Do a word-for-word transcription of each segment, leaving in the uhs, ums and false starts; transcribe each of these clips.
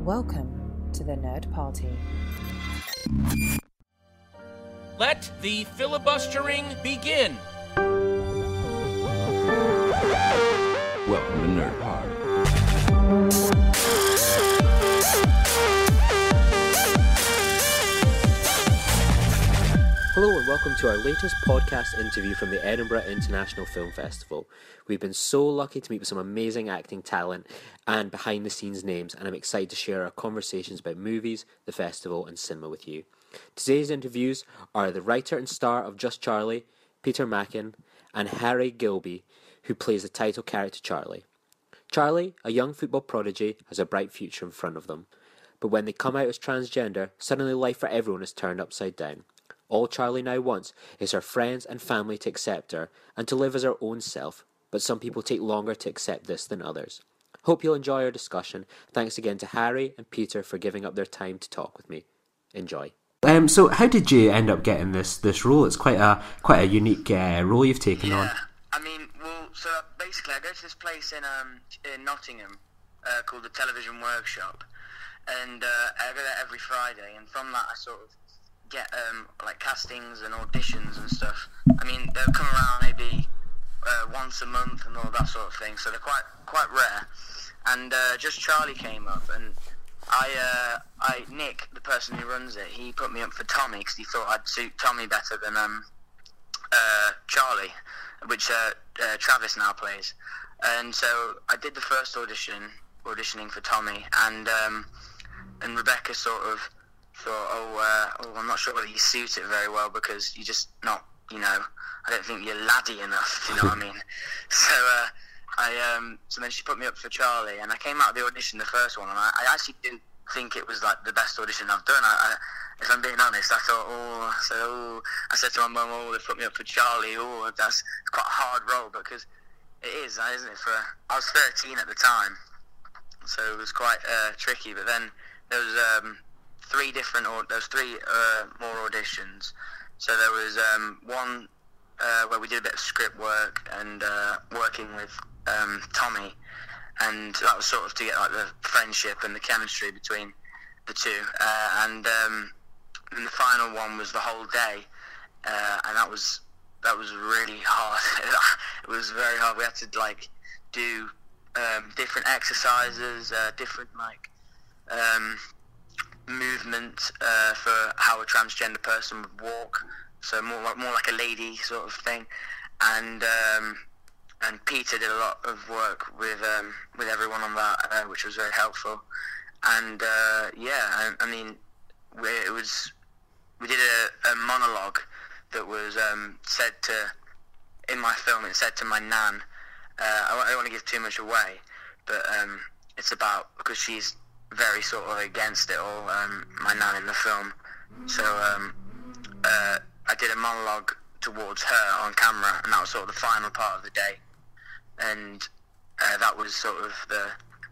Welcome to the Nerd Party. Let the filibustering begin. Welcome to Nerd Party. Hello and welcome to our latest podcast interview from the Edinburgh International Film Festival. We've been so lucky to meet with some amazing acting talent and behind the scenes names, and I'm excited to share our conversations about movies, the festival and cinema with you. Today's interviews are the writer and star of Just Charlie, Peter Mackin, and Harry Gilby, who plays the title character Charlie. Charlie, a young football prodigy, has a bright future in front of them. But when they come out as transgender, suddenly life for everyone is turned upside down. All Charlie now wants is her friends and family to accept her and to live as her own self, but some people take longer to accept this than others. Hope you'll enjoy our discussion. Thanks again to Harry and Peter for giving up their time to talk with me. Enjoy. Um, so how did you end up getting this this role? It's quite a quite a unique uh, role you've taken yeah, on. I mean, well, so basically I go to this place in um in Nottingham uh, called the Television Workshop, and uh, I go there every Friday, and from that I sort of get um, like castings and auditions and stuff. I mean, they'll come around maybe uh, once a month and all that sort of thing, so they're quite quite rare. And uh, Just Charlie came up, and I, uh, I Nick, the person who runs it, he put me up for Tommy because he thought I'd suit Tommy better than um, uh, Charlie, which uh, uh, Travis now plays. And so I did the first audition, auditioning for Tommy, and um, and Rebecca sort of thought, oh, uh, oh, I'm not sure whether you suit it very well because you're just not, you know, I don't think you're laddie enough, you know what I mean? So, uh, I, um, so then she put me up for Charlie, and I came out of the audition, the first one, and I, I actually didn't think it was, like, the best audition I've done. I, I, if I'm being honest, I thought, oh, I said, oh, I said to my mum, oh, they put me up for Charlie, oh, that's quite a hard role, because it is, isn't it, for, I was thirteen at the time, so it was quite, uh, tricky, but then there was, um, three different, or there was three uh, more auditions. So there was um, one uh, where we did a bit of script work and uh, working with um, Tommy, and that was sort of to get like the friendship and the chemistry between the two. Uh, and um, and the final one was the whole day, uh, and that was that was really hard. It was very hard. We had to like do um, different exercises, uh, different like. Um, movement uh, for how a transgender person would walk, so more like, more like a lady sort of thing, and um, and Peter did a lot of work with um, with everyone on that, uh, which was very helpful. And uh, yeah, I, I mean, we, it was we did a, a monologue that was um, said to in my film. It said to my nan. Uh, I don't want to give too much away, but um, it's about because she's very sort of against it all, um, my nan in the film. So um, uh, I did a monologue towards her on camera, and that was sort of the final part of the day. And uh, that was sort of the,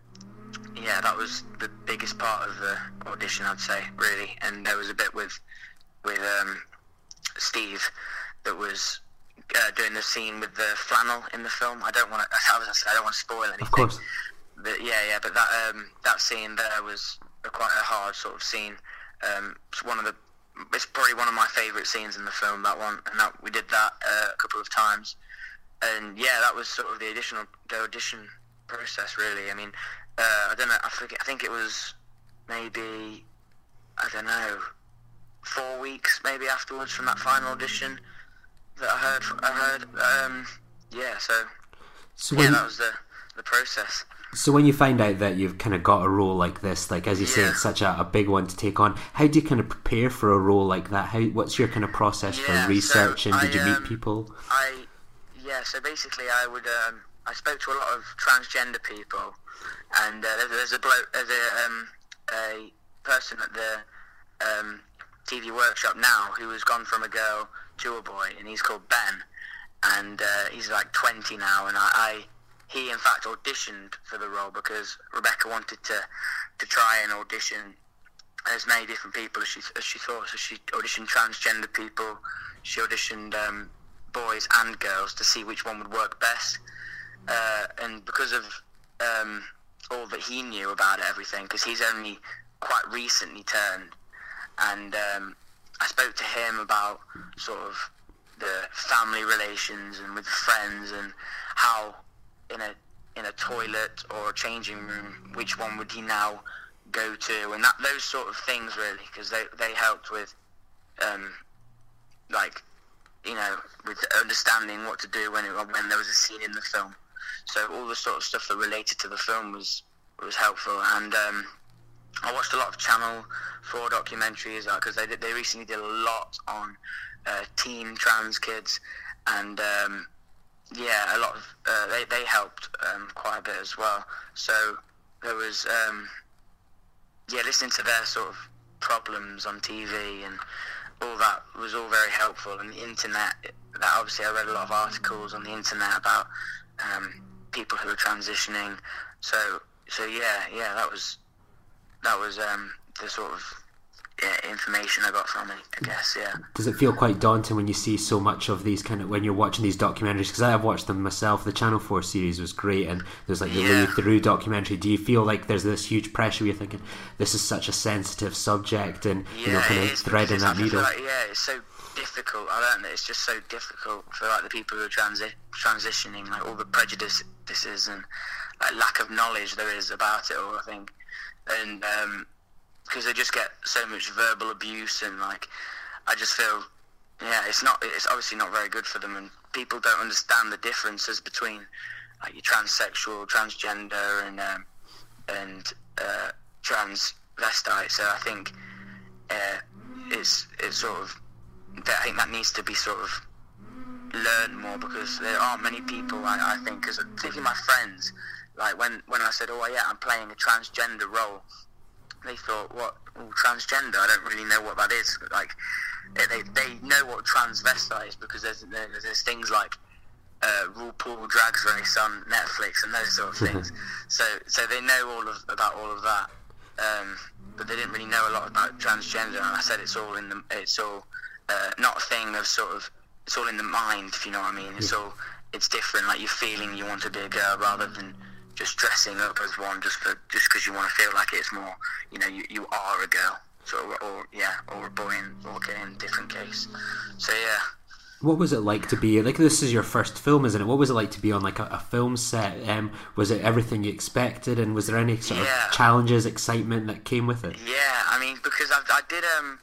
yeah, that was the biggest part of the audition, I'd say, really. And there was a bit with with um, Steve that was uh, doing the scene with the flannel in the film. I don't want to, as I said, I don't want to spoil anything. Of course. But yeah, yeah, but that um, that scene there was a, quite a hard sort of scene. Um, it's one of the, it's probably one of my favourite scenes in the film. That one, and that we did that uh, a couple of times. And yeah, that was sort of the additional the audition process, really. I mean, uh, I don't know. I forget. I think it was maybe I don't know four weeks maybe afterwards from that final audition that I heard. I heard. Um, yeah, so, so yeah, when... that was the the process. So when you find out that you've kind of got a role like this, like as you say, yeah. it's such a, a big one to take on, how do you kind of prepare for a role like that? How What's your kind of process yeah, for researching? so Did you I, meet um, people? I yeah. So basically, I would um, I spoke to a lot of transgender people, and uh, there's, there's a bloke, there's a um, a person at the um, T V workshop now who has gone from a girl to a boy, and he's called Ben, and uh, he's like twenty now, and I. I He, in fact, auditioned for the role because Rebecca wanted to, to try and audition as many different people as she as she thought. So she auditioned transgender people, she auditioned um, boys and girls to see which one would work best. Uh, and because of um, all that he knew about everything, because he's only quite recently turned. And um, I spoke to him about sort of the family relations and with friends, and how in a in a toilet or a changing room, which one would he now go to, and that those sort of things really, because they they helped with um, like, you know, with understanding what to do when it, when there was a scene in the film. So all the sort of stuff that related to the film was was helpful. And um, I watched a lot of Channel four documentaries, because they did, they recently did a lot on uh, teen trans kids, and um, yeah, a lot of uh, they they helped um, quite a bit as well. So there was um, yeah, listening to their sort of problems on T V and all that was all very helpful. And the internet, that obviously I read a lot of articles on the internet about um, people who are transitioning. So so yeah, yeah, that was that was um, the sort of yeah, information I got from it, I guess. Yeah. Does it feel quite daunting when you see so much of these kind of, when you're watching these documentaries? Because I have watched them myself. The Channel four series was great, and there's like the yeah. Louis Theroux documentary. Do you feel like there's this huge pressure where you're thinking, this is such a sensitive subject, and yeah, you know, kind of threading that needle? Like, yeah, it's so difficult. I don't know. It's just so difficult for like the people who are transi- transitioning, like all the prejudices and like lack of knowledge there is about it all, I think, and um, because they just get so much verbal abuse, and like I just feel, yeah, it's not, it's obviously not very good for them, and people don't understand the differences between like your transsexual, transgender, and um, and uh, transvestite. So I think uh, it's it's sort of, I think that needs to be sort of learned more, because there aren't many people, I, I think, because particularly my friends, like when, when I said, oh yeah, I'm playing a transgender role, they thought, what, oh, transgender, I don't really know what that is. Like, they they know what transvestite is, because there's there's, there's things like uh, RuPaul Drag Race on Netflix and those sort of things. so so they know all of about all of that, um, but they didn't really know a lot about transgender. And I said it's all in the it's all uh, not a thing of sort of, it's all in the mind, if you know what I mean. It's all, it's different. Like, you're feeling you want to be a girl rather than just dressing up as one just for just because you want to feel like it's more, you know, you, you are a girl, sort of, or yeah, or a boy in or in a different case. So yeah. What was it like to be, like, this is your first film, isn't it? What was it like to be on like a, a film set? Um, was it everything you expected, and was there any sort yeah. of challenges, excitement that came with it? Yeah, I mean, because I, I did um,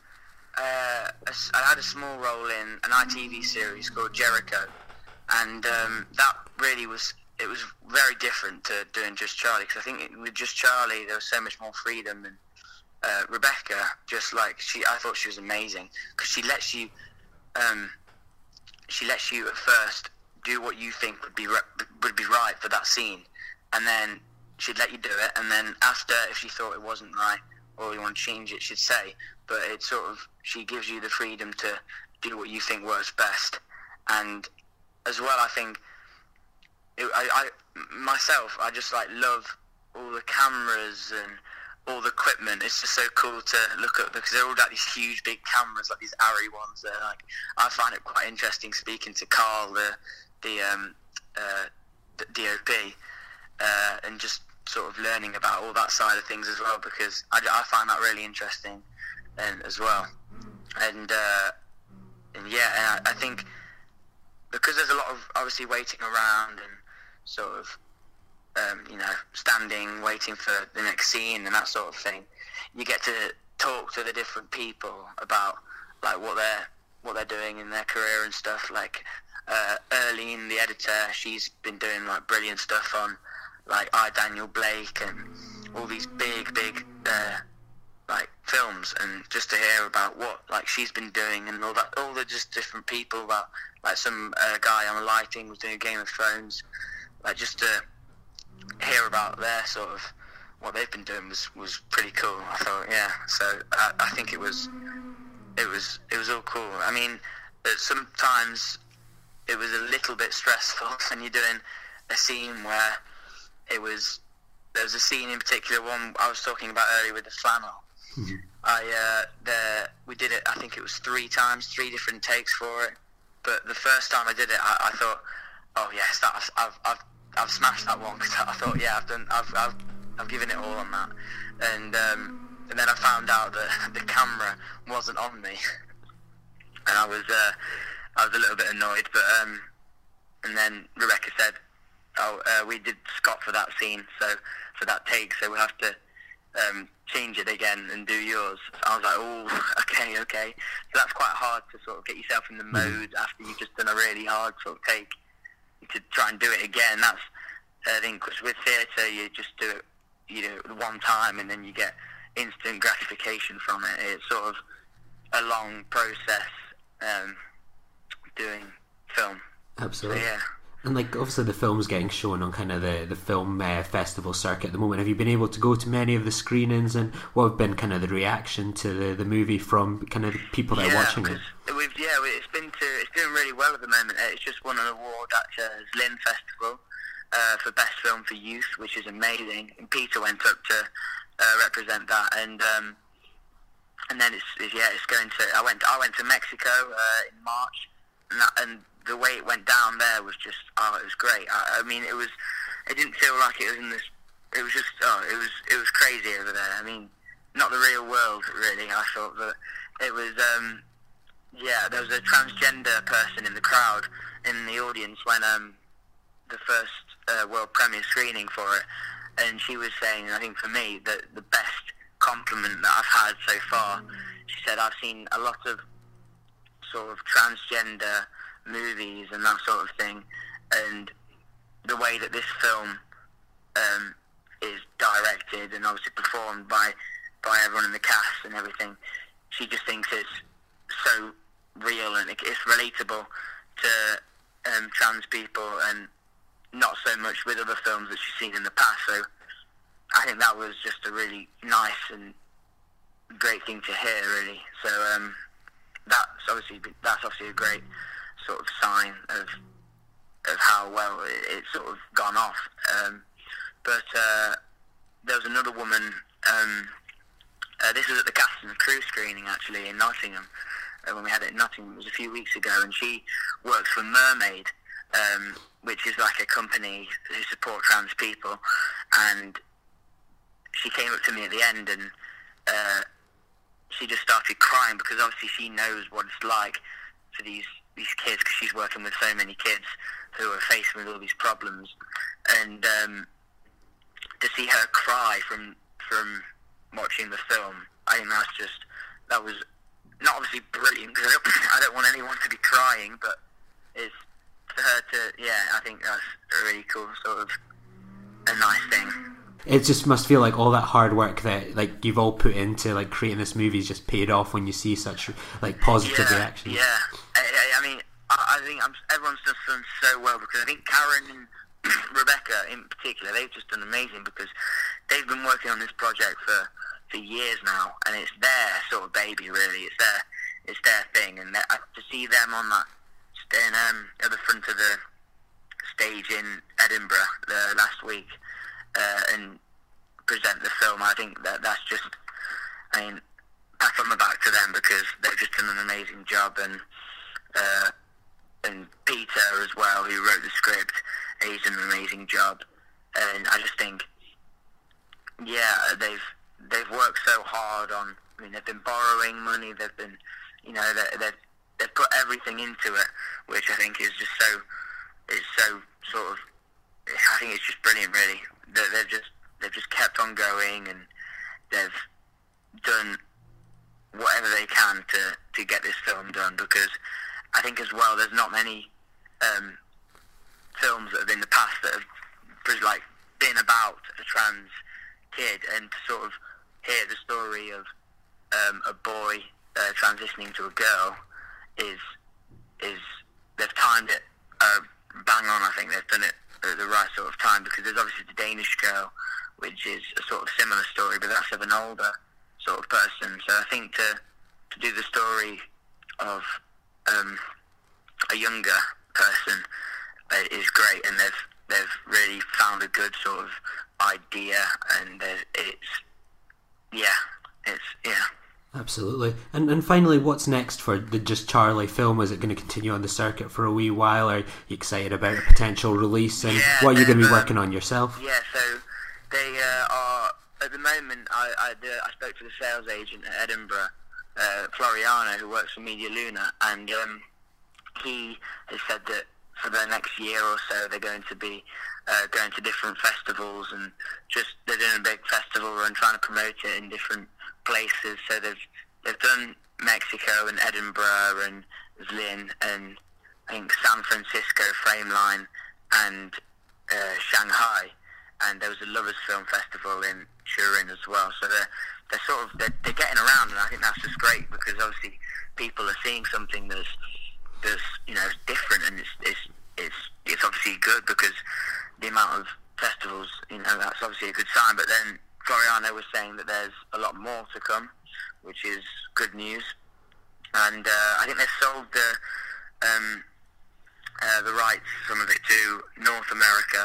uh, a, I had a small role in an I T V series called Jericho, and um, that really was. It was very different to doing Just Charlie, because I think it, with Just Charlie there was so much more freedom, and uh, Rebecca, just like she, I thought she was amazing, because she lets you, um, she lets you at first do what you think would be re- would be right for that scene, and then she'd let you do it, and then after, if she thought it wasn't right or you want to change it, she'd say. But it's sort of, she gives you the freedom to do what you think works best, and as well, I think. It, I, I myself, I just like love all the cameras and all the equipment. It's just so cool to look at, because they're all like these huge, big cameras, like these Arri ones. They're like, I find it quite interesting speaking to Carl, the the, um, uh, the D O P, uh, and just sort of learning about all that side of things as well, because I, I find that really interesting, and as well, and uh, and yeah, and I, I think because there's a lot of obviously waiting around and sort of, um, you know, standing, waiting for the next scene and that sort of thing, you get to talk to the different people about like what they're what they're doing in their career and stuff. Like uh, Erlene, the editor, she's been doing like brilliant stuff on like I, Daniel Blake, and all these big, big uh, like films, and just to hear about what like she's been doing and all that, all the just different people, about like some uh, guy on the lighting was doing Game of Thrones. Like, just to hear about their sort of what they've been doing was, was pretty cool. I thought, yeah. So I, I think it was it was it was all cool. I mean, sometimes it was a little bit stressful when you're doing a scene where it was there was a scene in particular, one I was talking about earlier with the flannel. Mm-hmm. I uh, the we did it. I think it was three times, three different takes for it. But the first time I did it, I, I thought, oh yes, that I've I've I've smashed that one, because I thought, yeah, I've done I've I've I've given it all on that, and um, and then I found out that the camera wasn't on me, and I was uh, I was a little bit annoyed. But um, and then Rebecca said, "Oh, uh, we did Scott for that scene, so for that take, so we'll have to um, change it again and do yours." So I was like, "Oh, okay, okay." So that's quite hard to sort of get yourself in the mode after you've just done a really hard sort of take to try and do it again. That's I think because with theatre you just do it, you do it one time and then you get instant gratification from it. It's sort of a long process um, doing film. Absolutely. So, yeah. And like obviously the film's getting shown on kind of the, the film uh, festival circuit at the moment. Have you been able to go to many of the screenings, and what have been kind of the reaction to the, the movie from kind of the people that yeah, are watching it? We've, yeah, it's been to, it's doing really well at the moment. It's just won an award at uh, Zlin Festival uh, for Best Film for Youth, which is amazing. And Peter went up to uh, represent that, and um, and then it's, it's yeah, it's going to. I went I went to Mexico uh, in March, and, that, and the way it went down there was just, oh, it was great. I, I mean, it was, it didn't feel like it was in this, it was just, oh, it was, it was crazy over there. I mean, not the real world, really, I thought, but it was, um, yeah, there was a transgender person in the crowd, in the audience, when um, the first uh, world premiere screening for it, and she was saying, I think for me, that the best compliment that I've had so far, she said, I've seen a lot of sort of transgender movies and that sort of thing, and the way that this film um, is directed and obviously performed by by everyone in the cast and everything, she just thinks it's so real and it's relatable to um, trans people, and not so much with other films that she's seen in the past. So I think that was just a really nice and great thing to hear, really. So um, that's obviously that's obviously a great sort of sign of of how well it, it's sort of gone off. Um, but uh, there was another woman, um, uh, this was at the Cast and Crew screening actually in Nottingham, uh, when we had it in Nottingham, it was a few weeks ago, and she works for Mermaid, um, which is like a company who support trans people, and she came up to me at the end, and uh, she just started crying, because obviously she knows what it's like for these these kids, because she's working with so many kids who are facing with all these problems, and um, to see her cry from from watching the film, I think that's just, that was not obviously brilliant, because I don't, I don't want anyone to be crying, but it's for her to, yeah, I think that's a really cool sort of a nice thing. It just must feel like all that hard work that like you've all put into like creating this movie is just paid off when you see such like positive yeah, reactions. Yeah, I, I, I mean, I, I think I'm, everyone's just done so well, because I think Karen and Rebecca in particular, they've just done amazing, because they've been working on this project for, for years now, and it's their sort of baby, really. It's their it's their thing, and uh, to see them on that stand, um, at the front of the stage in Edinburgh uh, last week. Uh, and present the film, I think that that's just, I mean, pat on the back to them, because they've just done an amazing job, and uh, and Peter as well, who wrote the script, he's done an amazing job, and I just think, yeah, they've they've worked so hard on, I mean, they've been borrowing money, they've been, you know, they, they've they've put everything into it, which I think is just so, is so sort of, I think it's just brilliant, really. They've just they've just kept on going, and they've done whatever they can to, to get this film done, because I think as well there's not many um, films that have in the past that have like been about a trans kid, and to sort of hear the story of um, a boy uh, transitioning to a girl is is they've timed it uh, bang on. I think they've done it at the right sort of time, because there's obviously the Danish Girl, which is a sort of similar story, but that's of an older sort of person. So I think to to do the story of um, a younger person uh, is great, and they've they've really found a good sort of idea, and it's yeah, it's yeah. Absolutely. And and finally, what's next for the Just Charlie film? Is it going to continue on the circuit for a wee while? Are you excited about a potential release? And yeah, what are you going to be um, working on yourself? Yeah, so they uh, are at the moment. I I, the, I spoke to the sales agent at Edinburgh, uh, Floriano, who works for Media Luna, and um, he has said that for the next year or so they're going to be uh, going to different festivals, and just they're doing a big festival run, trying to promote it in different places. So they've they've done Mexico and Edinburgh and Zlin and I think San Francisco, Frameline, and uh, Shanghai, and there was a Lovers Film Festival in Turin as well. So they're they're sort of they're, they're getting around, and I think that's just great because obviously people are seeing something that's that's you know different, and it's it's it's it's obviously good because the amount of festivals, you know, that's obviously a good sign. But then Floriano was saying that there's a lot more to come, which is good news, and uh, I think they've sold the. Um, Uh, the rights, some of it to North America,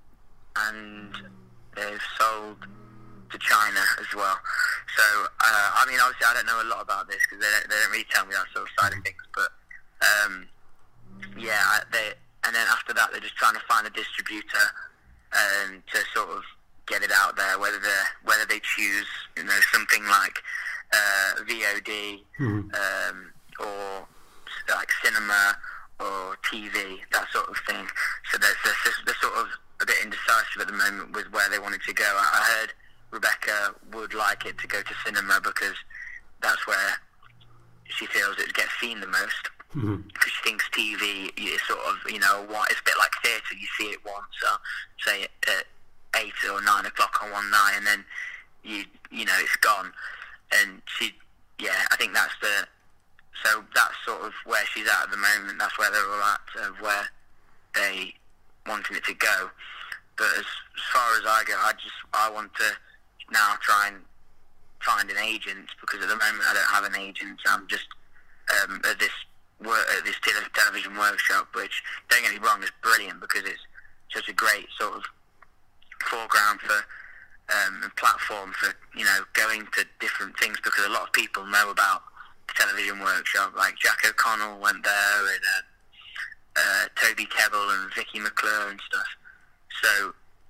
and they've sold to China as well. So, uh, I mean, obviously I don't know a lot about this because they don't, they don't really tell me that sort of side of things, but um, yeah, they, and then after that they're just trying to find a distributor um, to sort of get it out there, whether they whether they choose, you know, something like uh, V O D mm-hmm. um, or like cinema or T V, that sort of thing. So there's, there's, they're sort of a bit indecisive at the moment with where they wanted to go. I heard Rebecca would like it to go to cinema because that's where she feels it gets seen the most. Because mm-hmm. she thinks T V is sort of, you know, what it's a bit like theatre. You see it once, uh, say at eight or nine o'clock on one night, and then you you know it's gone. And she, yeah, I think that's the. So that's sort of where she's at at the moment. That's where they're all at, of where they wanting it to go. But as, as far as I go, I just I want to now try and find an agent, because at the moment I don't have an agent. I'm just um, at this work, at this tele- television workshop, which, don't get me wrong, is brilliant because it's such a great sort of foreground for um, and platform for, you know, going to different things, because a lot of people know about television workshop, like Jack O'Connell went there, and uh, uh, Toby Kebbell and Vicky McClure and stuff. So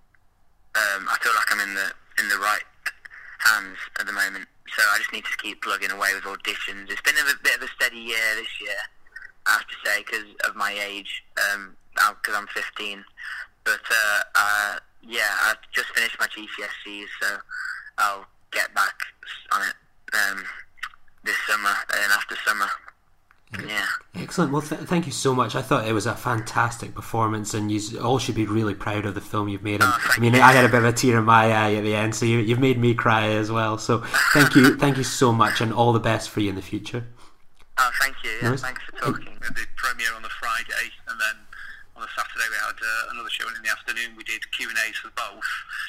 um, I feel like I'm in the in the right hands at the moment. So I just need to keep plugging away with auditions. It's been a bit of a steady year this year, I have to say, because of my age, um, because I'm fifteen. But uh, uh, yeah, I've just finished my G C S Es, so I'll get back on it. Um, this summer and after summer. Yeah. Excellent. Well, th- thank you so much. I thought it was a fantastic performance, and you all should be really proud of the film you've made. And, oh, I mean, you. I had a bit of a tear in my eye at the end, so you, you've made me cry as well. So thank you, thank you so much, and all the best for you in the future. Oh, thank you. Yeah, nice. Thanks for talking. We had the premiere on the Friday, and then on the Saturday we had uh, another show, and in the afternoon we did Q and A's for both.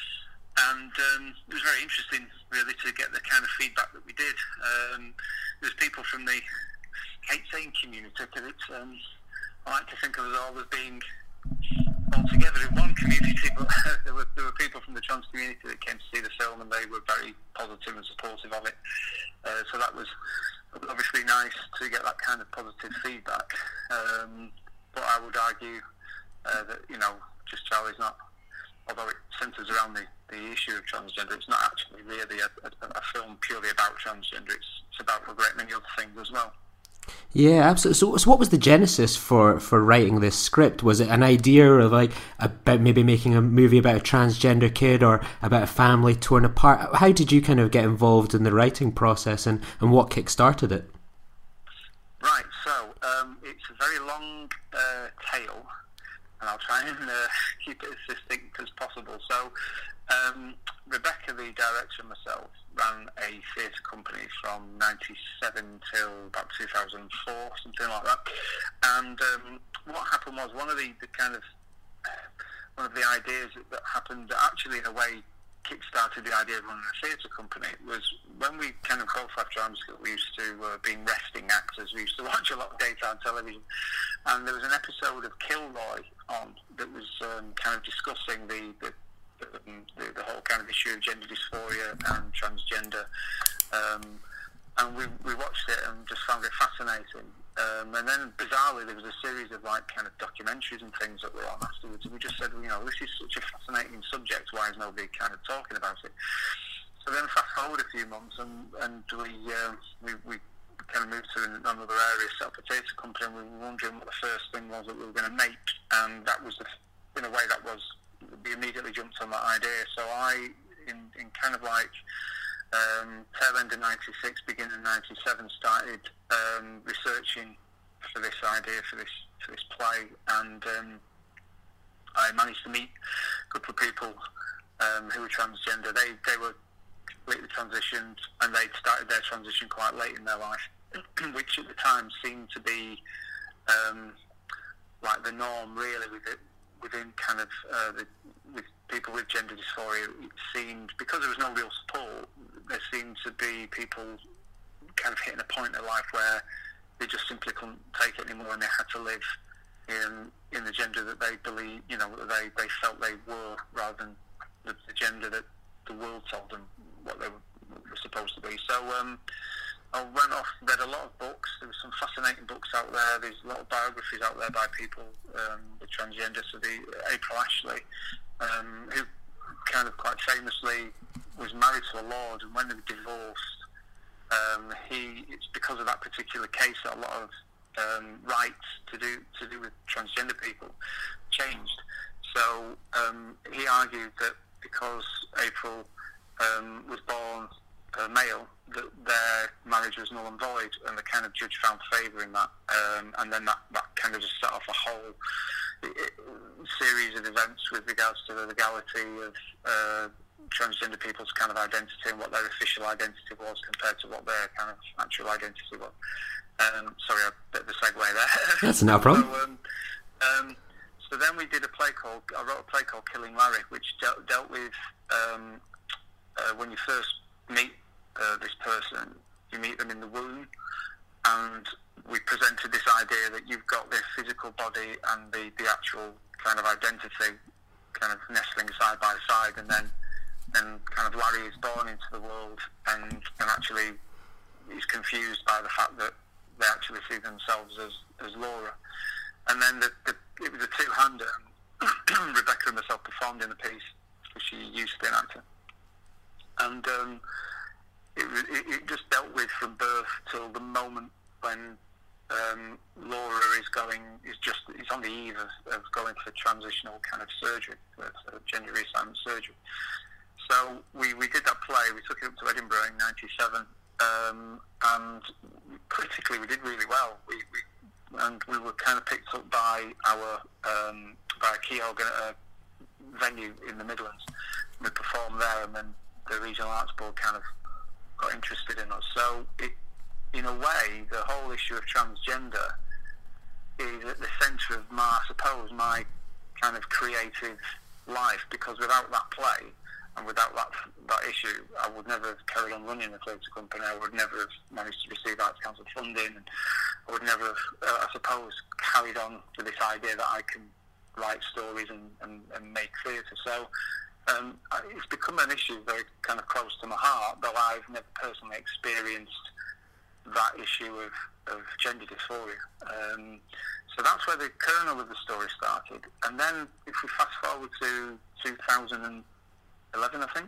And um, it was very interesting, really, to get the kind of feedback that we did. Um, there's people from the, I hate saying community, because it's, um, I like to think of us all as being all together in one community, but there were there were people from the trans community that came to see the film, and they were very positive and supportive of it. Uh, so that was obviously nice to get that kind of positive feedback. Um, but I would argue uh, that, you know, Just Charlie's not, although it centres around the, the issue of transgender, it's not actually really a, a, a film purely about transgender. It's, it's about a great many other things as well. Yeah, absolutely. So, so what was the genesis for, for writing this script? Was it an idea of like about maybe making a movie about a transgender kid, or about a family torn apart? How did you kind of get involved in the writing process, and, and what kick-started it? Right, so um, it's a very long uh, tale, and I'll try and uh, keep it as succinct as possible. So, um, Rebecca, the director, and myself ran a theatre company from ninety-seven till about two thousand four, something like that. And um, what happened was, one of the, the kind of one of the ideas that, that happened that actually, in a way, kick-started the idea of running a theatre company was when we kind of both had drama school. We used to uh, be resting actors. We used to watch a lot of daytime television, and there was an episode of Kilroy on that was um, kind of discussing the the, the the whole kind of issue of gender dysphoria and transgender, um, and we we watched it and just found it fascinating. Um, and then, bizarrely, there was a series of, like, kind of documentaries and things that were on afterwards. And we just said, well, you know, this is such a fascinating subject. Why is nobody kind of talking about it? So then, fast forward a few months, and, and we, uh, we we kind of moved to another area, set up a theatre company, and we were wondering what the first thing was that we were going to make. And that was, the, in a way, that was, we immediately jumped on that idea. So I, in, in kind of like, um, tail end of ninety-six, beginning of ninety-seven, started um, researching for this idea, for this for this play, and um, I managed to meet a couple of people um, who were transgender. They they were completely transitioned, and they'd started their transition quite late in their life, which at the time seemed to be um, like the norm, really, with it, within kind of uh, the, with people with gender dysphoria. It seemed, because there was no real support, there seemed to be people kind of hitting a point in life where they just simply couldn't take it anymore, and they had to live in in the gender that they believe, you know, that they, they felt they were, rather than the, the gender that the world told them what they were, were supposed to be. So um, I went off, read a lot of books. There were some fascinating books out there. There's a lot of biographies out there by people um, with transgender. So the April Ashley, um, who kind of quite famously was married to a lord, and when they were divorced, um, he it's because of that particular case that a lot of um, rights to do to do with transgender people changed. So um, he argued that because April um, was born uh, male, that their marriage was null and void, and the kind of judge found favour in that, um, and then that, that kind of just set off a whole it, series of events with regards to the legality of uh, transgender people's kind of identity and what their official identity was compared to what their kind of actual identity was. Um, sorry, a bit of a segue there. That's no problem. so, um, um, so then we did a play called, I wrote a play called Killing Larry, which dealt, dealt with um, uh, when you first meet uh, this person, you meet them in the womb, and we presented this idea that you've got this physical body and the, the actual kind of identity kind of nestling side by side, and then and kind of Larry is born into the world, and, and actually he's confused by the fact that they actually see themselves as, as Laura. And then the, the, it was a two-hander. Rebecca and myself performed in the piece, because she used to be an actor. And um, it, it, it just dealt with from birth till the moment when um, Laura is going, is just, is on the eve of, of going for transitional kind of surgery, for, for gender reassignment surgery. So we, we did that play, we took it up to Edinburgh in ninety-seven, um, and critically we did really well. We, we and we were kind of picked up by our um, by a key organ, uh, venue in the Midlands. We performed there, and then the Regional Arts Board kind of got interested in us. So it, in a way, the whole issue of transgender is at the centre of my, I suppose, my kind of creative life, because without that play, and without that that issue, I would never have carried on running the theatre company. I would never have managed to receive Arts Council funding, and I would never have, uh, I suppose, carried on with this idea that I can write stories and, and, and make theatre. So um, it's become an issue very kind of close to my heart, though I've never personally experienced that issue of, of gender dysphoria. Um, so that's where the kernel of the story started. And then if we fast forward to two thousand eleven, I think,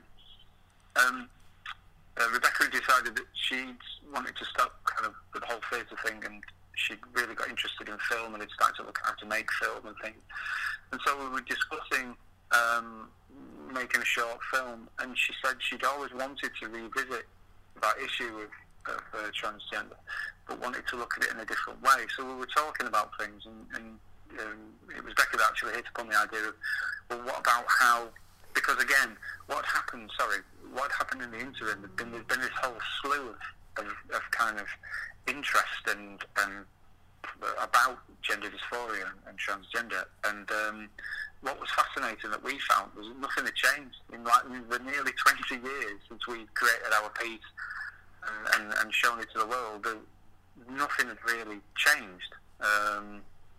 um, uh, Rebecca decided that she wanted to start kind of with the whole theatre thing, and she really got interested in film and had started to look at how to make film and things. And so we were discussing um, making a short film, and she said she'd always wanted to revisit that issue of, of uh, transgender, but wanted to look at it in a different way. So we were talking about things, and, and um, it was Becca that actually hit upon the idea of, well, what about how, because again, what happened, sorry, what happened in the interim, there's been, there's been this whole slew of, of, of kind of interest and, and about gender dysphoria and, and transgender. And um, what was fascinating that we found was nothing had changed. In like in the nearly twenty years since we created our piece and, and, and shown it to the world, there, nothing had really changed. Um,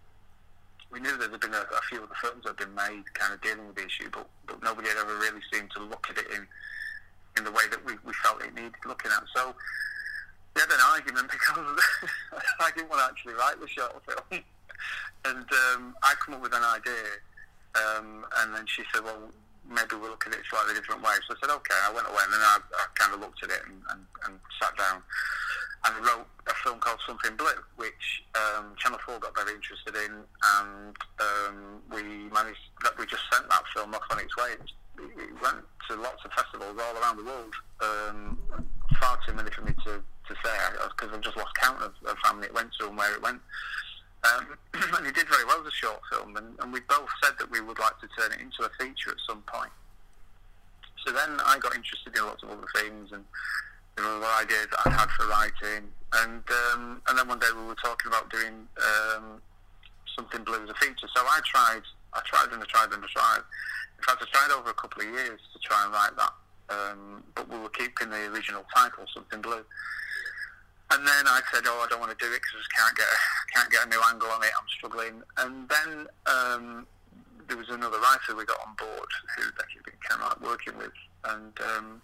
we knew that there had been a, a few other films that had been made kind of dealing with the issue, but, but nobody had ever really seemed to look at it in, in the way that we, we felt it needed looking at. So we had an argument because I didn't want to actually write the short film. And um, I come up with an idea, um, and then she said, well, maybe we'll look at it slightly different way. So I said, okay. I went away, and then I, I kind of looked at it and, and, and sat down and wrote a film called Something Blue, which um, Channel four got very interested in, and um, we managed, that we just sent that film off on its way. It, it went to lots of festivals all around the world, um, far too many for me to, to say, because I've just lost count of, of how many it went to and where it went. Um, and it did very well as a short film, and, and we both said that we would like to turn it into a feature at some point. So then I got interested in lots of other things, and there were other ideas that I had for writing, and um, and then one day we were talking about doing um, Something Blue as a feature. So I tried, I tried and I tried and I tried. In fact, I tried over a couple of years to try and write that, um, but we were keeping the original title, Something Blue. And then I said, oh, I don't want to do it because I just can't get a, can't get a new angle on it. I'm struggling. And then um, there was another writer we got on board who Becky been kind of like working with, and um,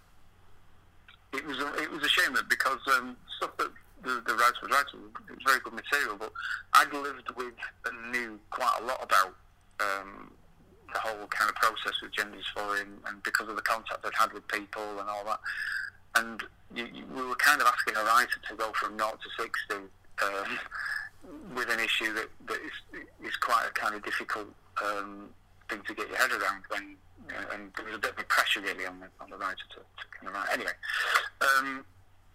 it was a, it was a shame that because um, stuff that the, the writer was writing, it was very good material, but I'd lived with and knew quite a lot about um, the whole kind of process with gender dysphoria, and, and because of the contact I'd had with people and all that. And you, you, we were kind of asking a writer to go from naught to sixty um, with an issue that, that is, is quite a kind of difficult um, thing to get your head around. When you know, and there was a bit of pressure really on the, on the writer to, to kind of write. Anyway, um,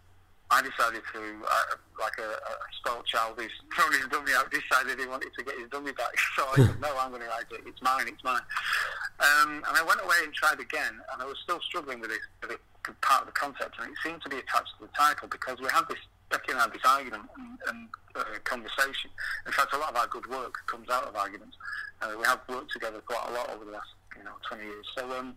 I decided to, uh, like a, a spoiled child who's thrown his dummy out, decided he wanted to get his dummy back. So I said, no, I'm going to write it. It's mine. It's mine. Um, and I went away and tried again, and I was still struggling with it. With it part of the concept, and it seemed to be attached to the title because we had this, Becky and I had this argument and, and uh, conversation. In fact, a lot of our good work comes out of arguments. Uh, we have worked together quite a lot over the last, you know, twenty years. So um,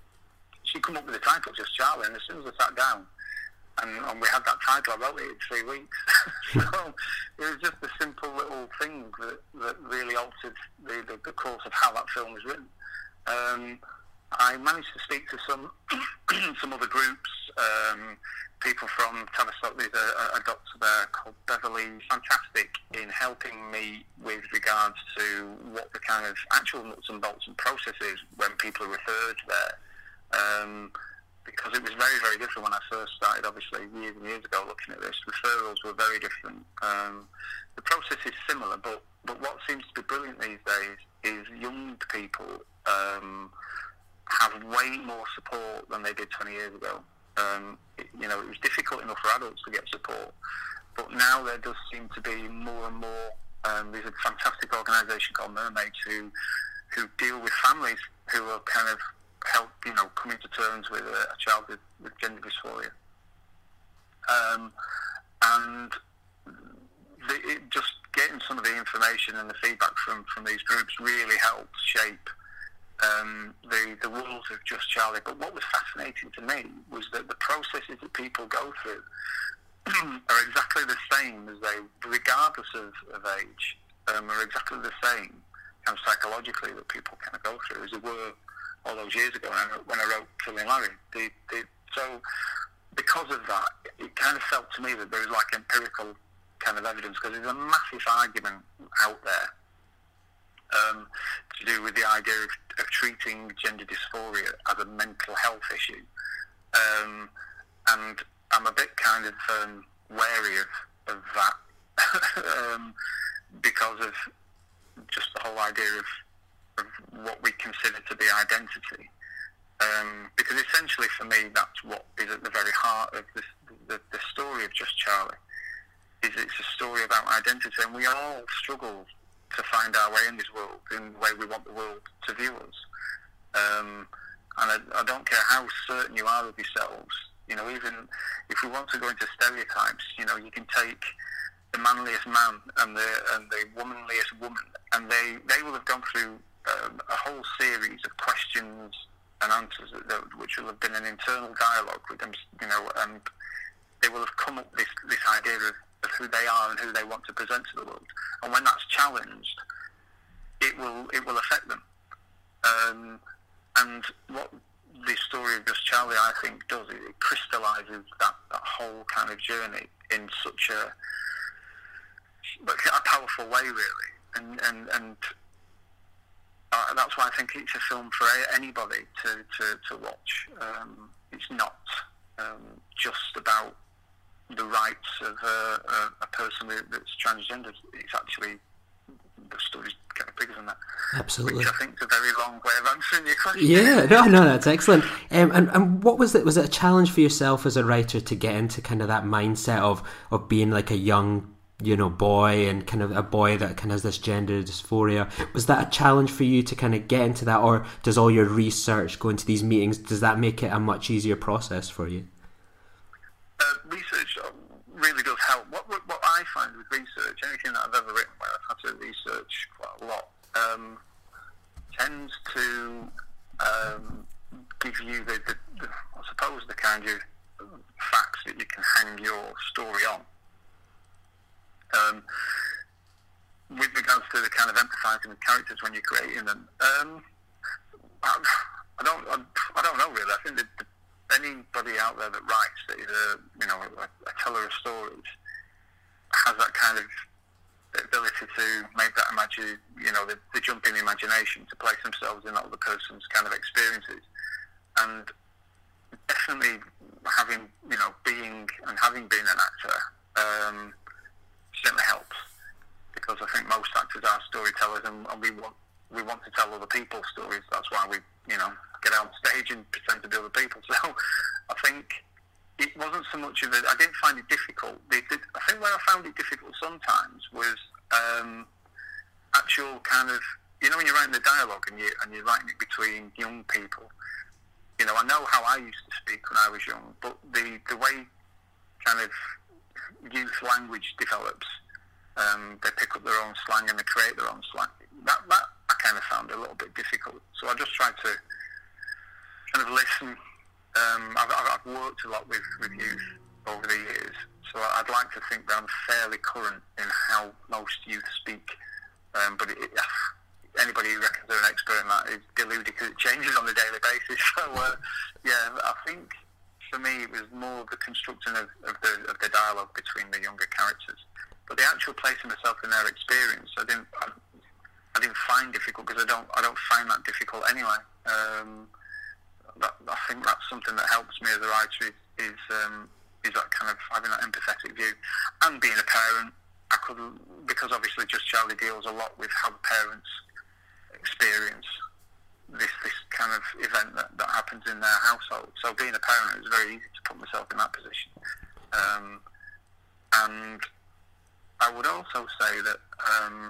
she came up with the title, Just Charlie, and as soon as I sat down and, and we had that title, I wrote it in three weeks. So it was just a simple little thing that, that really altered the, the, the course of how that film was written. Um, I managed to speak to some some other groups, um, people from Tavistock. There's a, a doctor there called Beverly, fantastic in helping me with regards to what the kind of actual nuts and bolts and process is when people are referred there. Um, because it was very, very different when I first started, obviously, years and years ago looking at this. Referrals were very different. Um, the process is similar, but, but what seems to be brilliant these days is young people um, have way more support than they did twenty years ago. Um, it, you know, it was difficult enough for adults to get support, but now there does seem to be more and more. Um, there's a fantastic organisation called Mermaids who who deal with families who are kind of help, you know, coming to terms with a, a child with, with gender dysphoria. Um, and the, it just getting some of the information and the feedback from, from these groups really helped shape Um, the, the world of Just Charlie. But what was fascinating to me was that the processes that people go through are exactly the same as they, regardless of, of age, um, are exactly the same kind of psychologically that people kind of go through as they were all those years ago when I, when I wrote Killing Larry. The, the, so because of that, it kind of felt to me that there was like empirical kind of evidence, because there's a massive argument out there Um, to do with the idea of, of treating gender dysphoria as a mental health issue. Um, and I'm a bit kind of um, wary of, of that um, because of just the whole idea of, of what we consider to be identity. Um, because essentially for me that's what is at the very heart of this, the, the story of Just Charlie. Is it's a story about identity, and we all struggle to find our way in this world in the way we want the world to view us. Um, and I, I don't care how certain you are of yourselves, you know, even if we want to go into stereotypes, you know, you can take the manliest man and the and the womanliest woman, and they, they will have gone through um, a whole series of questions and answers that, that, which will have been an internal dialogue with them, you know, and they will have come up with this, this idea of of who they are and who they want to present to the world. And when that's challenged, it will it will affect them. Um, and what the story of Just Charlie, I think, does, it, it crystallises that, that whole kind of journey in such a, a powerful way, really. And and, and uh, that's why I think it's a film for anybody to, to, to watch. Um, it's not um, just about the rights of a, a, a person that's transgender. It's actually, the story's kind of bigger than that. Absolutely. Which I think is a very long way of answering your question. Yeah, no, no, that's excellent. Um, and and what was it? Was it a challenge for yourself as a writer to get into kind of that mindset of, of being like a young, you know, boy, and kind of a boy that kind of has this gender dysphoria? Was that a challenge for you to kind of get into that, or does all your research, going to these meetings, does that make it a much easier process for you? Uh, research really does help. What, what what I find with research, anything that I've ever written where I've had to research quite a lot, um, tends to um, give you the, the, the, I suppose, the kind of facts that you can hang your story on. Um, with regards to the kind of empathising with characters when you're creating them, um, I, I don't, I, I don't know really. I think that the, anybody out there that writes that is a, you know, a, a teller of stories has that kind of ability to make that imagine, you know, the, the jump in imagination to place themselves in other person's kind of experiences, and definitely having, you know, being and having been an actor um, certainly helps, because I think most actors are storytellers, and, and we want we want to tell other people's stories. That's why we, you know, get out on stage and pretend to be other people. So I think it wasn't so much of it. I didn't find it difficult. It, it, I think where I found it difficult sometimes was um, actual kind of, you know, when you're writing the dialogue and you and you're writing it between young people. You know, I know how I used to speak when I was young, but the the way kind of youth language develops, um, they pick up their own slang and they create their own slang. That that I kind of found a little bit difficult. So I just tried to kind of listen. Um, I've, I've worked a lot with, with youth over the years, so I'd like to think that I'm fairly current in how most youth speak. Um, but it, it, anybody who reckons they're an expert in that is deluded, because it changes on a daily basis. So uh, yeah, I think for me it was more the constructing of, of the of the dialogue between the younger characters. But the actual placing myself in their experience, I didn't I, I didn't find difficult, because I don't I don't find that difficult anyway. Um, that, I think that's something that helps me as a writer is is, um, is that kind of having that empathetic view, and being a parent. I could, because obviously Just Charlie deals a lot with how the parents experience this this kind of event that, that happens in their household. So being a parent, it was very easy to put myself in that position. Um, and I would also say that um,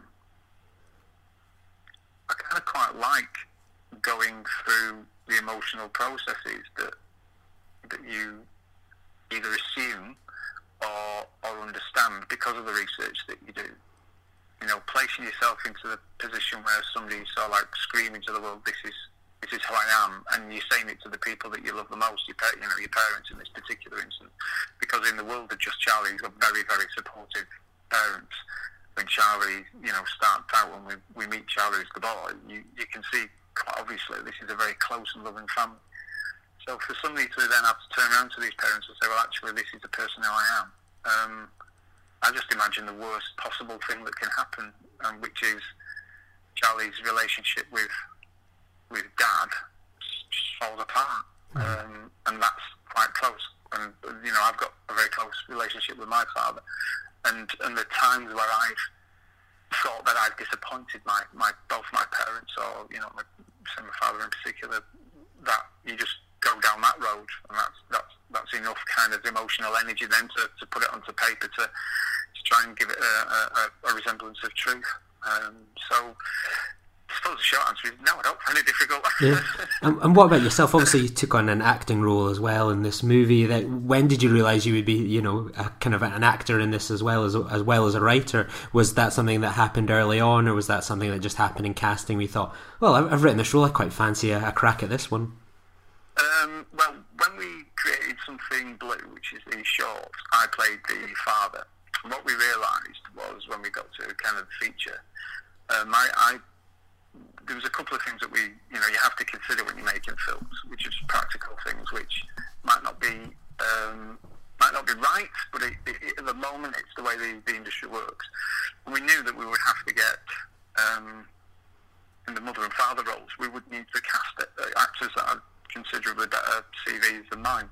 I kind of quite like going through the emotional processes that that you either assume or or understand because of the research that you do. You know, placing yourself into the position where somebody's sort of like screaming to the world, "This is this is who I am," and you're saying it to the people that you love the most, your you know, your parents in this particular instance. Because in the world of Just Charlie, he's got very, very supportive parents. When Charlie, you know, starts out, when we we meet Charlie as the boy, you you can see quite obviously this is a very close and loving family. So for somebody to then have to turn around to these parents and say, "Well, actually, this is the person who I am," um, I just imagine the worst possible thing that can happen, um, which is Charlie's relationship with with Dad just falls apart, um, and that's quite close. And you know, I've got a very close relationship with my father, and and the times where I've thought that I've disappointed my, my both my parents, or you know, my, say my father in particular, that you just go down that road, and that's that's that's enough kind of emotional energy then to, to put it onto paper to to try and give it a, a, a resemblance of truth. Um, so I suppose the short answer is no, I don't find it difficult. Yeah. And, and what about yourself? Obviously, you took on an acting role as well in this movie. That when did you realise you would be, you know, a, kind of an actor in this as well as as well as a writer? Was that something that happened early on, or was that something that just happened in casting? We thought, well, I've, I've written this role, I quite fancy a, a crack at this one. Um, well, when we created Something Blue, which is the short, I played the father. And what we realised was when we got to kind of feature, um, I, I there was a couple of things that we, you know, you have to consider when you're making films, which is practical things which might not be um, might not be right, but it, it, at the moment it's the way the, the industry works. And we knew that we would have to get, um, in the mother and father roles, we would need to cast uh, actors that had considerably better C Vs than mine.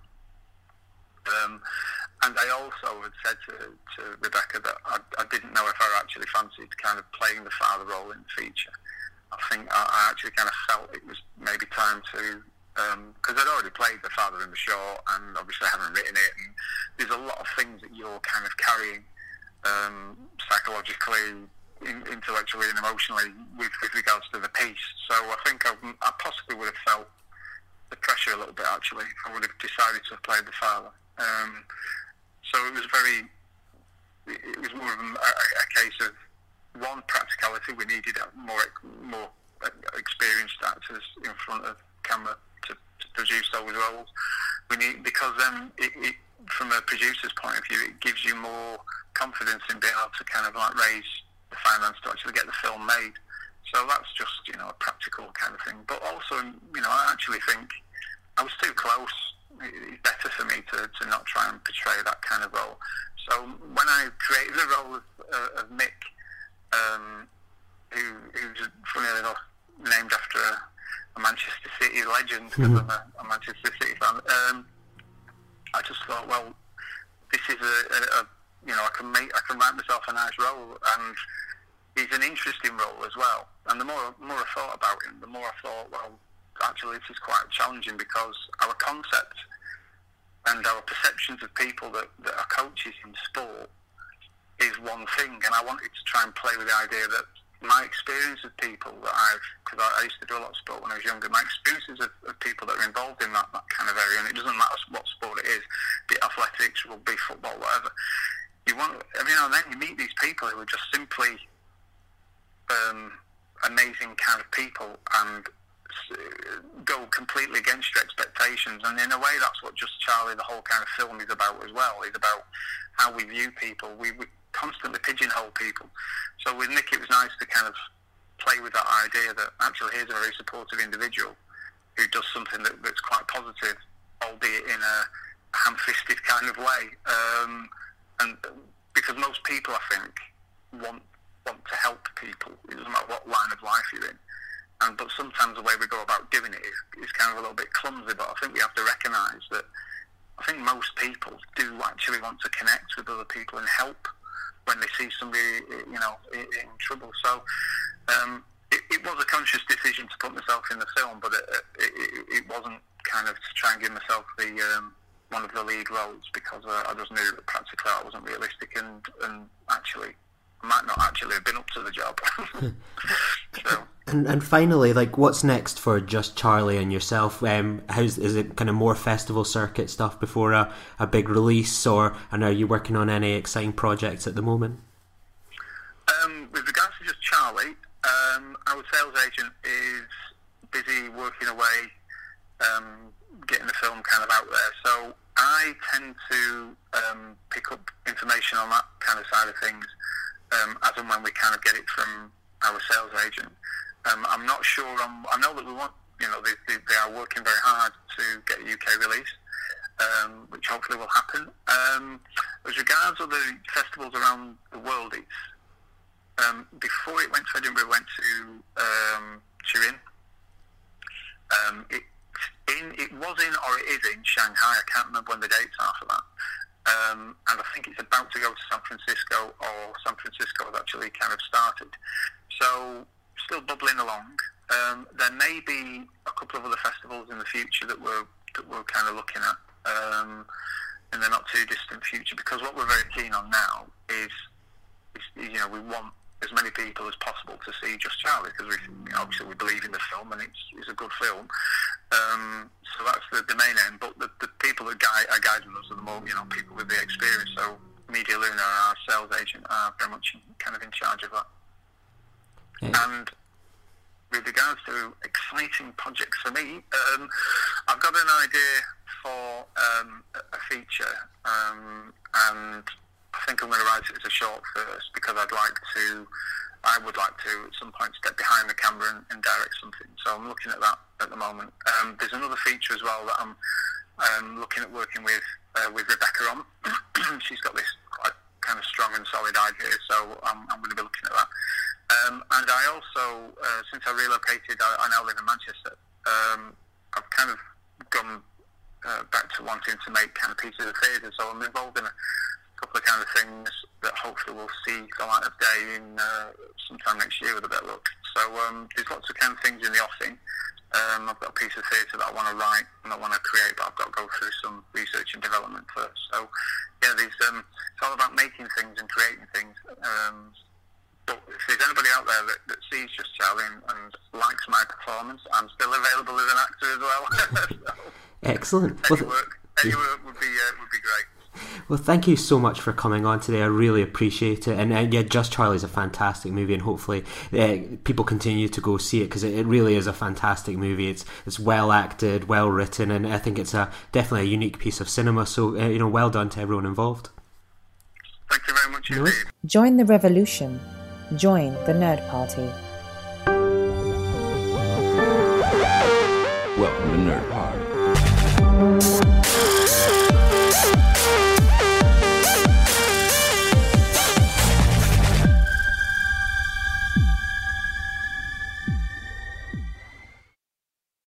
Um, and I also had said to, to Rebecca that I, I didn't know if I actually fancied kind of playing the father role in the feature. I think I, I actually kind of felt it was maybe time to, because um, I'd already played the father in the short, and obviously I haven't written it, and there's a lot of things that you're kind of carrying um, psychologically, in, intellectually and emotionally with, with regards to the piece. So I think I, I possibly would have felt the pressure a little bit, actually, if I would have decided to have played the father. Um, so it was very, it was more of a, a case of, one, practicality. We needed more more experienced actors in front of camera to, to produce those roles. We need, because then, it, it, from a producer's point of view, it gives you more confidence in being able to kind of like raise the finance to actually get the film made. So that's just, you know, a practical kind of thing. But also, you know, I actually think I was too close. It's better for me to, to not try and portray that kind of role. So when I created the role of, uh, of Mick, um, who, who's funnily enough named after a, a Manchester City legend, because mm-hmm. I'm a, a Manchester City fan, um, I just thought, well, this is a, a, a you know, I can make, I can write myself a nice role, and it's an interesting role as well. And the more, more I thought about him, the more I thought, well, actually this is quite challenging, because our concept and our perceptions of people that, that are coaches in sport is one thing, and I wanted to try and play with the idea that my experience of people that I've, because I, I used to do a lot of sport when I was younger, my experiences of, of people that are involved in that, that kind of area, and it doesn't matter what sport it is, be it athletics, rugby, football, whatever, you want, every now and then you meet these people who are just simply um, amazing kind of people, and go completely against your expectations. And in a way, that's what Just Charlie, the whole kind of film, is about as well. It's about how we view people. We, we constantly pigeonhole people. So with Nick, it was nice to kind of play with that idea that actually here's a very supportive individual who does something that, that's quite positive, albeit in a ham-fisted kind of way. Um, and because most people, I think, want want to help people. It doesn't matter what line of life you're in. And, but sometimes the way we go about doing it is, is kind of a little bit clumsy, but I think we have to recognise that I think most people do actually want to connect with other people and help when they see somebody, you know, in, in trouble. So um, it, it was a conscious decision to put myself in the film, but it, it, it wasn't kind of to try and give myself the um, one of the lead roles, because uh, I just knew that practically that wasn't realistic, and, and actually I might not actually have been up to the job. So. And and finally, like, what's next for Just Charlie and yourself? Um, how's is it kind of more festival circuit stuff before a, a big release, or and are you working on any exciting projects at the moment? Um, with regards to Just Charlie, um, our sales agent is busy working away, um, getting the film kind of out there. So I tend to um, pick up information on that kind of side of things um, as and when we kind of get it from our sales agent. Um, I'm not sure. I'm, I know that we want, you know, they, they, they are working very hard to get a U K release, um, which hopefully will happen. Um, as regards other festivals around the world, it's um, before it went to Edinburgh, it went to um, Turin. Um, it, in, it was in, or it is in Shanghai. I can't remember when the dates are for that. Um, and I think it's about to go to San Francisco, or San Francisco has actually kind of started. So still bubbling along. Um, there may be a couple of other festivals in the future that we're that we're kind of looking at um, in the not too distant future. Because what we're very keen on now is, is you know, we want as many people as possible to see Just Charlie, because we you know, obviously we believe in the film, and it's it's a good film. Um, so that's the, the main aim. But the, the people that guide, are guiding us are the more, you know, people with the experience. So Media Luna, our sales agent, are very much kind of in charge of that. Yeah. And with regards to exciting projects for me, um, I've got an idea for um, a feature, um, and I think I'm going to write it as a short first, because I'd like to, I would like to at some point step behind the camera and, and direct something. So I'm looking at that at the moment. Um, there's another feature as well that I'm um, looking at working with uh, with Rebecca on. she's got this quite kind of strong and solid idea, so I'm, I'm going to be looking at that. Um, and I also, uh, since I relocated, I, I now live in Manchester. Um, I've kind of gone uh, back to wanting to make kind of pieces of theatre, so I'm involved in a couple of kind of things that hopefully will see the light of day in uh, sometime next year with a bit of luck. So um, there's lots of kind of things in the offing. Um, I've got a piece of theatre that I want to write and I want to create, but I've got to go through some research and development first. So yeah, there's, um, it's all about making things and creating things. Um, but if there's anybody out there that, that sees Just Charlie and, and likes my performance, I'm still available as an actor as well. So, excellent. Any work, any work would be uh, would be great. Well, thank you so much for coming on today. I really appreciate it. And uh, yeah, Just Charlie is a fantastic movie, and hopefully uh, people continue to go see it, because it, it really is a fantastic movie. It's it's well acted, well written, and I think it's a definitely a unique piece of cinema. So uh, you know, well done to everyone involved. Thank you very much indeed. Join the revolution. Join the Nerd Party. Welcome to Nerd Party.